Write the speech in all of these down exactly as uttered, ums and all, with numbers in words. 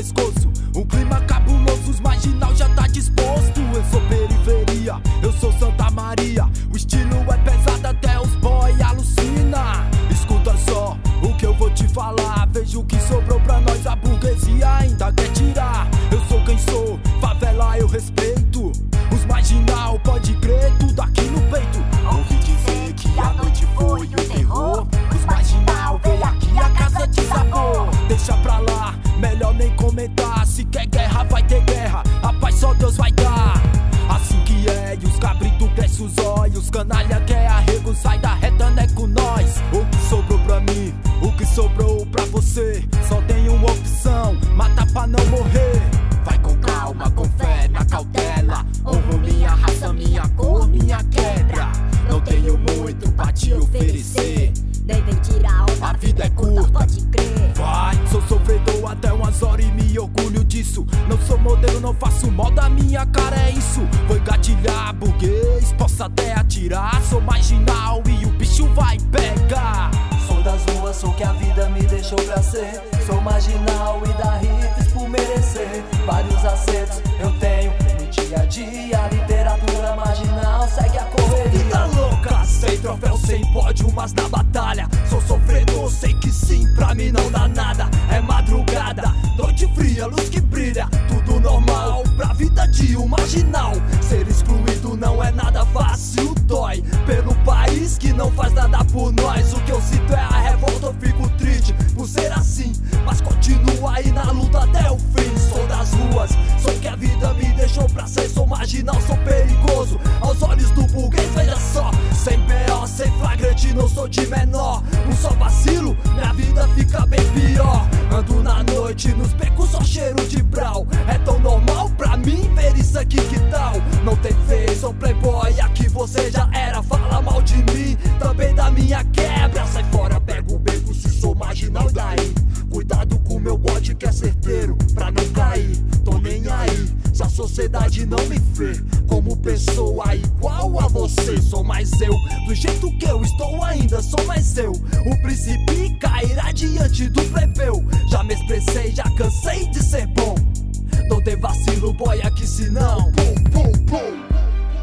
pescoço. Um clima cabuloso, os marginal já tá disposto. Eu sou periferia, eu sou Santa Maria. O estilo é pesado, até os boy alucina. Escuta só o que eu vou te falar. Vejo o que sobrou pra nós, a burguesia ainda quer tirar. Eu sou quem sou, favela eu respeito. Os marginal, pode crer, tudo aqui no peito. Ouvi dizer que a noite foi o terror. Os marginal veio aqui, a casa desabou. Deixa pra lá, melhor nem comentar. Se quer guerra, vai ter guerra. A paz só Deus vai dar. Assim que é, e os cabritos crescem os olhos. Canalha quer arrego, sai da reta, não é com nós. O que sobrou pra mim, o que sobrou pra você. Só tem uma opção, mata pra não morrer. Vai com calma, com fé, na cautela. Honro minha raça, minha cor, minha quebra. Não tenho muito pra te oferecer. Devem tirar onda, a vida é curta, pode crer. Vai, sou sofredor até umas horas e me orgulho disso. Não sou modelo, não faço moda, minha cara é isso. Vou engatilhar, burguês, posso até atirar. Sou marginal e o bicho vai pegar. Sou das ruas, sou que a vida me deixou pra ser. Sou marginal e dá hits por merecer. Vários acertos eu tenho no dia a dia. Literatura marginal segue a correria. Vida louca, sem troféu, sem pódio, mas na batalha sou sofredor, sei que sim, pra mim não dá nada. É madrugada, noite fria, luz que brilha, tudo normal pra vida de um marginal. Ser excluído não é nada fácil, dói pelo país que não faz nada por nós. O que eu sinto é a revolta, eu fico triste por ser assim, mas continuo aí na luta até o fim. Sou das ruas, sou que a vida me deixou pra ser. Sou marginal, sou perigoso aos olhos do burguês, veja só. Sem B O, sem flagrante, não sou de menor. Um só vacilo, minha vida fica bem pior. Ando na noite, nos becos só cheiro de brau. É tão normal pra mim ver isso aqui, que tal? Não tem vez, sou playboy, aqui você já era. Fala mal de mim, também da minha quebra. Sai fora, pega o beco, se sou marginal daí. Cuidado com meu bote que é certeiro, pra não cair. Tô nem aí, se a sociedade não me vê como pessoa igual a você. Sou mais eu, do jeito que eu estou ainda sou mais eu. O príncipe cairá diante do plebeu. Já me expressei, já cansei de ser bom. Não tem vacilo, boy, aqui senão pum, pum, pum.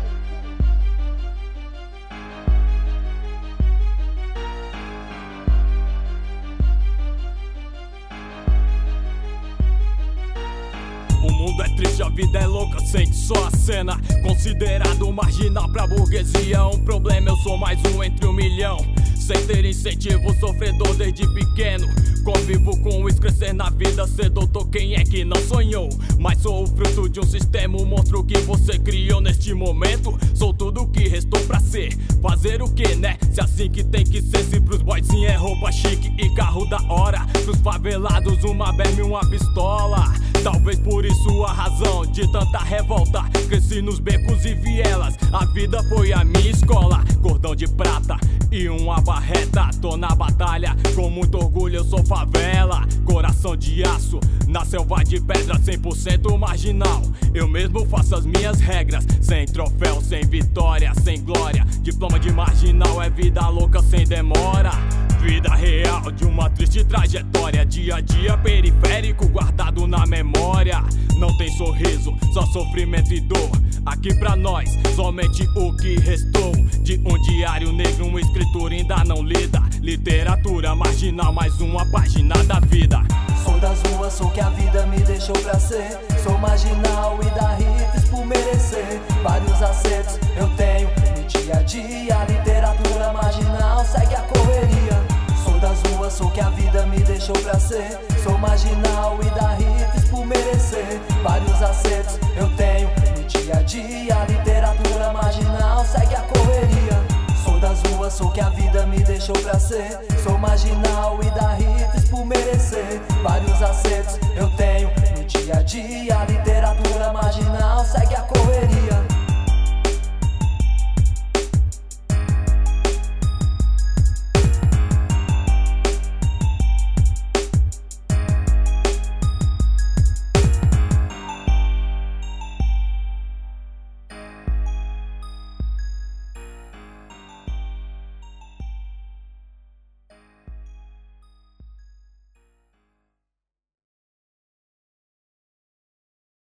O mundo é triste, a vida é louca, sente só a cena. Considerado marginal pra burguesia, um problema, eu sou mais um entre um milhão. Sem ter incentivo, sofredor desde pequeno. Convivo com isso, crescer na vida cedo. Tô quem é que não sonhou, mas sou o fruto de um sistema. O monstro que você criou neste momento. Sou tudo que restou pra ser. Fazer o que, né? Se assim que tem que ser. Se pros boys sim é roupa chique e carro da hora, pros favelados uma berma e uma pistola. Talvez por isso a razão de tanta revolta. Cresci nos becos e vielas, a vida foi a minha escola. Cordão de prata e uma barreta. Tô na batalha, com muito orgulho eu sou favela. Coração de aço, na selva de pedra, cem por cento marginal. Eu mesmo faço as minhas regras, sem troféu, sem vitória, sem glória. Diploma de marginal é vida louca sem demora. Vida real de uma triste trajetória. Dia a dia periférico guardado na memória. Não tem sorriso, só sofrimento e dor. Aqui pra nós, somente o que restou de um diário negro, uma escritura ainda não lida. Literatura marginal, mais uma página da vida. Sou das ruas, sou que a vida me deixou pra ser. Sou marginal e dá hits por merecer. Vários acertos eu tenho no dia a dia. Literatura marginal segue a correria. Sou das ruas, sou que a vida me deixou pra ser. Sou marginal e dá hits por merecer. Vários acertos eu tenho no dia a dia. Literatura marginal segue a correria. Sou das ruas, sou que a vida me deixou pra ser. Sou marginal e dá hits por merecer. Vários acertos eu tenho no dia a dia. Literatura marginal segue a correria.